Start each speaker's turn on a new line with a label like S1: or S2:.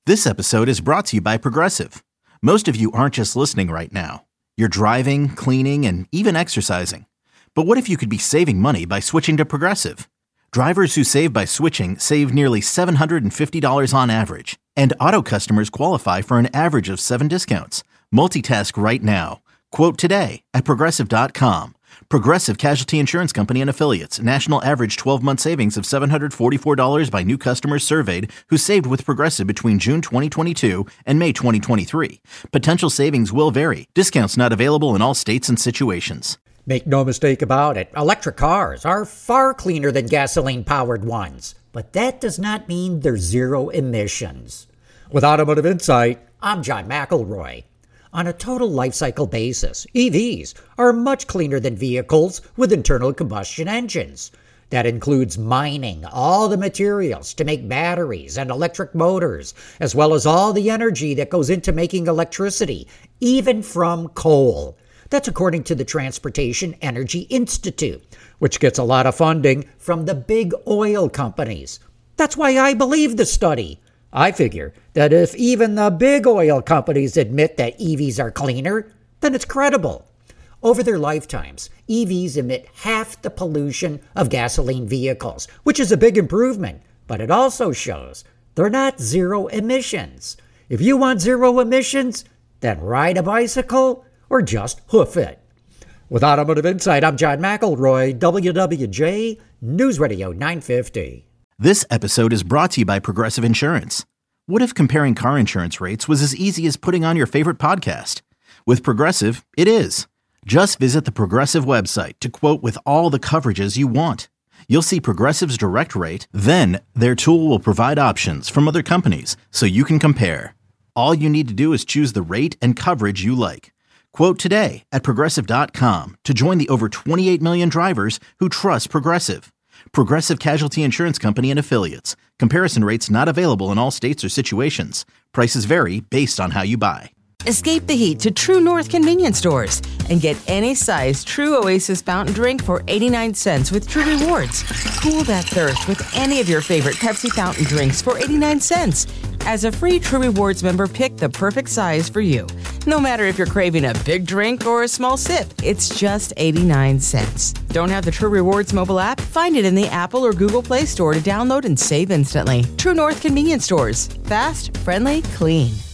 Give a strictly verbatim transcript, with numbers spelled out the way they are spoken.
S1: This episode is brought to you by Progressive. Most of you aren't just listening right now. You're driving, cleaning, and even exercising. But what if you could be saving money by switching to Progressive? Drivers who save by switching save nearly seven hundred fifty dollars on average. And auto customers qualify for an average of seven discounts. Multitask right now. Quote today at Progressive dot com. Progressive Casualty Insurance Company and Affiliates. National average twelve-month savings of seven hundred forty-four dollars by new customers surveyed who saved with Progressive between June twenty twenty-two and May twenty twenty-three. Potential savings will vary. Discounts not available in all states and situations.
S2: Make no mistake about it, electric cars are far cleaner than gasoline-powered ones. But that does not mean they're zero emissions. With Automotive Insight, I'm John McElroy. On a total life cycle basis, E Vs are much cleaner than vehicles with internal combustion engines. That includes mining all the materials to make batteries and electric motors, as well as all the energy that goes into making electricity, even from coal. That's according to the Transportation Energy Institute, which gets a lot of funding from the big oil companies. That's why I believe the study. I figure that if even the big oil companies admit that E Vs are cleaner, then it's credible. Over their lifetimes, E Vs emit half the pollution of gasoline vehicles, which is a big improvement, but it also shows they're not zero emissions. If you want zero emissions, then ride a bicycle or just hoof it. With Automotive Insight, I'm John McElroy, W W J News Radio nine fifty.
S1: This episode is brought to you by Progressive Insurance. What if comparing car insurance rates was as easy as putting on your favorite podcast? With Progressive, it is. Just visit the Progressive website to quote with all the coverages you want. You'll see Progressive's direct rate, then their tool will provide options from other companies so you can compare. All you need to do is choose the rate and coverage you like. Quote today at Progressive dot com to join the over twenty-eight million drivers who trust Progressive. Progressive Casualty Insurance Company and Affiliates. Comparison rates not available in all states or situations. Prices vary based on how you buy.
S3: Escape the heat to True North convenience stores and get any size True Oasis fountain drink for eighty-nine cents with True Rewards. Cool that thirst with any of your favorite Pepsi fountain drinks for eighty-nine cents. As a free True Rewards member, pick the perfect size for you. No matter if you're craving a big drink or a small sip, it's just eighty-nine cents. Don't have the True Rewards mobile app? Find it in the Apple or Google Play Store to download and save instantly. True North convenience stores. Fast, friendly, clean.